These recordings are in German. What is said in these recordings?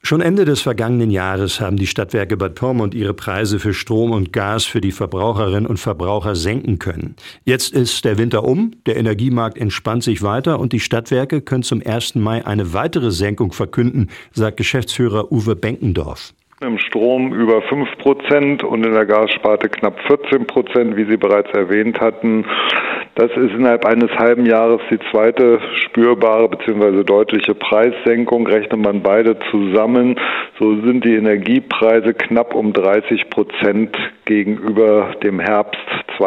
Schon Ende des vergangenen Jahres haben die Stadtwerke Bad Pyrmont ihre Preise für Strom und Gas für die Verbraucherinnen und Verbraucher senken können. Jetzt ist der Winter um, der Energiemarkt entspannt sich weiter und die Stadtwerke können zum 1. Mai eine weitere Senkung verkünden, sagt Geschäftsführer Uwe Benkendorf. Im Strom über 5% und in der Gassparte knapp 14%, wie Sie bereits erwähnt hatten. Das ist innerhalb eines halben Jahres die zweite spürbare bzw. deutliche Preissenkung. Rechnet man beide zusammen, so sind die Energiepreise knapp um 30% gegenüber dem Herbst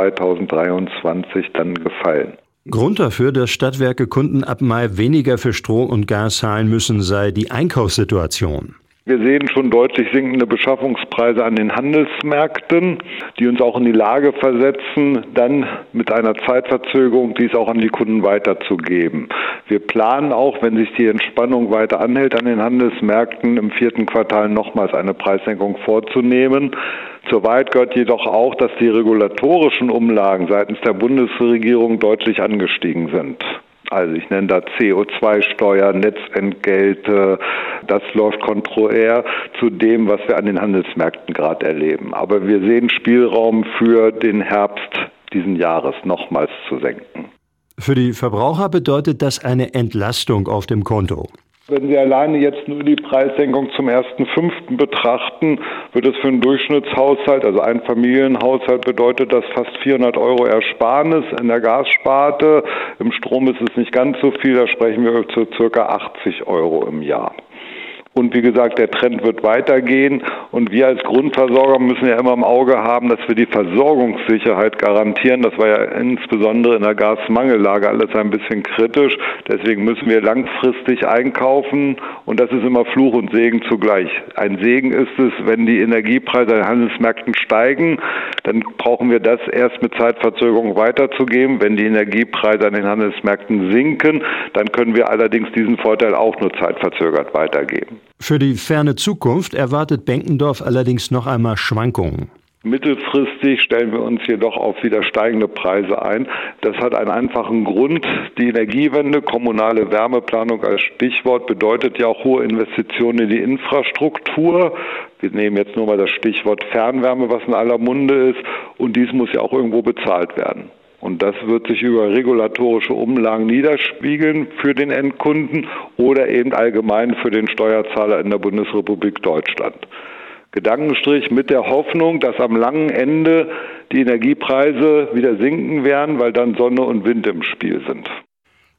2023 dann gefallen. Grund dafür, dass Stadtwerke Kunden ab Mai weniger für Strom und Gas zahlen müssen, sei die Einkaufssituation. Wir sehen schon deutlich sinkende Beschaffungspreise an den Handelsmärkten, die uns auch in die Lage versetzen, dann mit einer Zeitverzögerung dies auch an die Kunden weiterzugeben. Wir planen auch, wenn sich die Entspannung weiter anhält an den Handelsmärkten, im 4. Quartal nochmals eine Preissenkung vorzunehmen. Zur Wahrheit gehört jedoch auch, dass die regulatorischen Umlagen seitens der Bundesregierung deutlich angestiegen sind. Also ich nenne da CO2-Steuer, Netzentgelte, das läuft konträr zu dem, was wir an den Handelsmärkten gerade erleben. Aber wir sehen Spielraum für den Herbst diesen Jahres nochmals zu senken. Für die Verbraucher bedeutet das eine Entlastung auf dem Konto. Wenn Sie alleine jetzt nur die Preissenkung zum 1.5. betrachten, wird es für einen Durchschnittshaushalt, also ein Familienhaushalt, bedeutet das fast 400 € Ersparnis in der Gassparte. Im Strom ist es nicht ganz so viel, da sprechen wir zu ca. 80 € im Jahr. Und wie gesagt, der Trend wird weitergehen und wir als Grundversorger müssen ja immer im Auge haben, dass wir die Versorgungssicherheit garantieren. Das war ja insbesondere in der Gasmangellage alles ein bisschen kritisch. Deswegen müssen wir langfristig einkaufen und das ist immer Fluch und Segen zugleich. Ein Segen ist es, wenn die Energiepreise an den Handelsmärkten steigen, dann brauchen wir das erst mit Zeitverzögerung weiterzugeben. Wenn die Energiepreise an den Handelsmärkten sinken, dann können wir allerdings diesen Vorteil auch nur zeitverzögert weitergeben. Für die ferne Zukunft erwartet Benkendorf allerdings noch einmal Schwankungen. Mittelfristig stellen wir uns jedoch auf wieder steigende Preise ein. Das hat einen einfachen Grund. Die Energiewende, kommunale Wärmeplanung als Stichwort, bedeutet ja auch hohe Investitionen in die Infrastruktur. Wir nehmen jetzt nur mal das Stichwort Fernwärme, was in aller Munde ist. Und dies muss ja auch irgendwo bezahlt werden. Und das wird sich über regulatorische Umlagen niederspiegeln für den Endkunden oder eben allgemein für den Steuerzahler in der Bundesrepublik Deutschland. Gedankenstrich mit der Hoffnung, dass am langen Ende die Energiepreise wieder sinken werden, weil dann Sonne und Wind im Spiel sind.